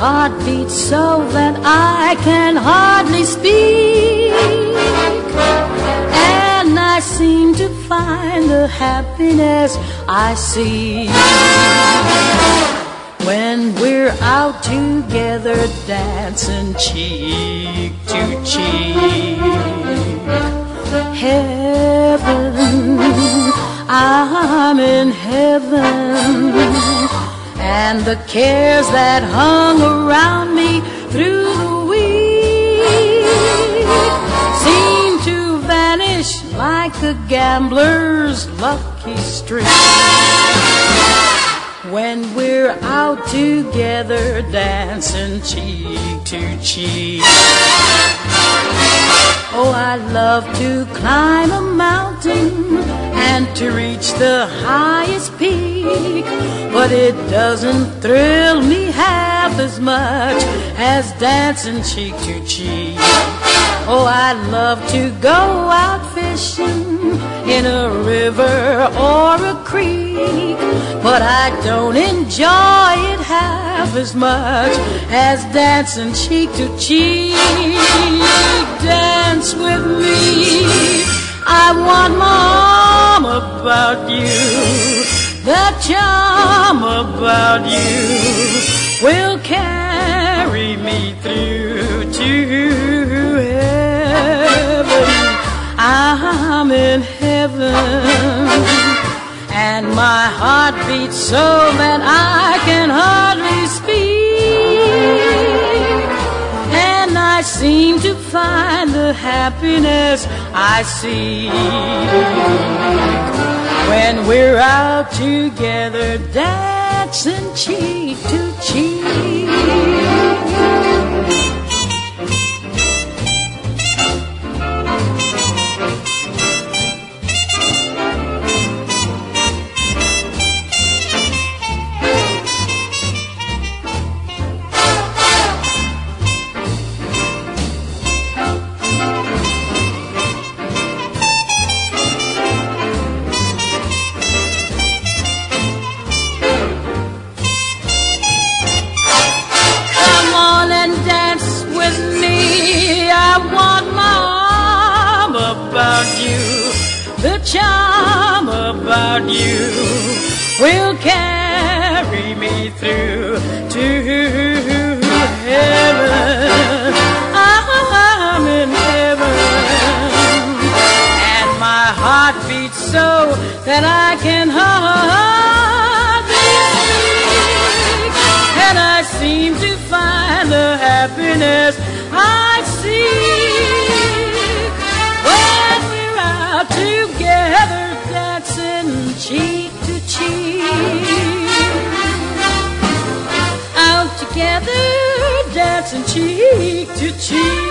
heart beats so that I can hardly speak, and I seem to find the happiness I seek when we're out together dancing cheek to cheek. Heaven, I'm in heaven, and the cares that hung around me through the week seem to vanish like a gambler's lucky streak when we're out together dancing cheek to cheek. Oh, I love to climb a mountain and to reach the highest peak, but it doesn't thrill me half as much as dancing cheek to cheek. Oh, I love to go out fishing in a river or a creek, but I don't enjoy it half as much as dancing cheek to cheek. Dance with me, I want my arm about you. The charm about you will carry me through to heaven. I'm in heaven, and my heart beats so that I can hardly speak, and I seem to find the happiness I seek when we're out together dancing cheek to cheek. The charm about you will carry me through to heaven. I'm in heaven, and my heart beats so that I can hardly speak, and I seem to find the happiness I seek when we're out together dancing cheek to cheek. Out together dancing cheek to cheek.